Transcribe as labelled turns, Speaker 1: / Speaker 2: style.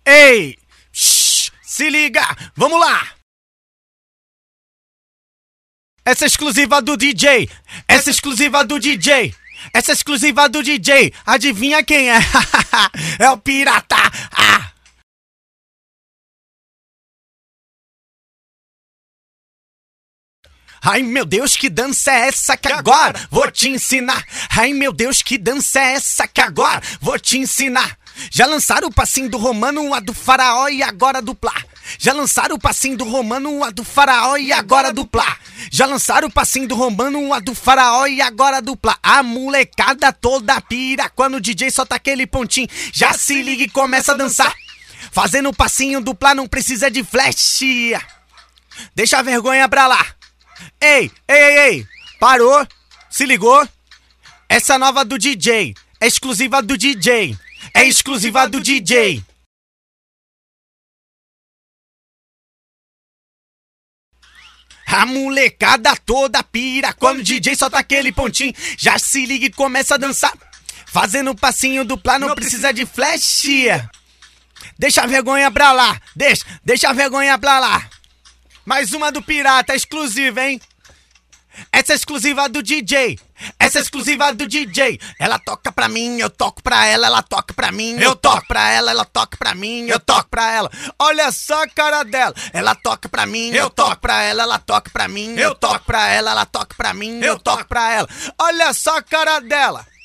Speaker 1: Ei, se liga, vamos lá. Essa é exclusiva do DJ, essa é exclusiva do DJ, essa é exclusiva do DJ. Adivinha quem é? É o Pirata. Ai meu Deus, que dança é essa que agora vou te ensinar? Ai meu Deus, que dança é essa que agora vou te ensinar? Já lançaram o passinho do Romano, a do Faraó e agora do Plá. Já lançaram o passinho do Romano, a do Faraó e agora do Plá. Já lançaram o passinho do Romano, a do Faraó e agora do Plá. A molecada toda pira quando o DJ solta aquele pontinho. Já se liga e começa a dançar. Fazendo o passinho do Plá, não precisa de flash. Deixa a vergonha pra lá. Ei, parou, se ligou? Essa nova do DJ, é exclusiva do DJ, é exclusiva do DJ. A molecada toda pira quando o DJ solta aquele pontinho. Já se liga e começa a dançar. Fazendo o passinho do Plá, não precisa de flash. Deixa a vergonha pra lá, deixa a vergonha pra lá. Mais uma do Pirata, exclusiva, hein? Essa é exclusiva do DJ, essa é exclusiva do DJ. Ela toca pra mim, eu toco pra ela, ela toca pra mim, eu toco pra ela, ela toca pra mim, eu toco pra ela. Olha só a cara dela. Ela toca pra mim, eu toco pra ela, ela toca pra mim, eu toco pra ela, ela toca pra mim, eu toco pra ela. Olha só a cara dela.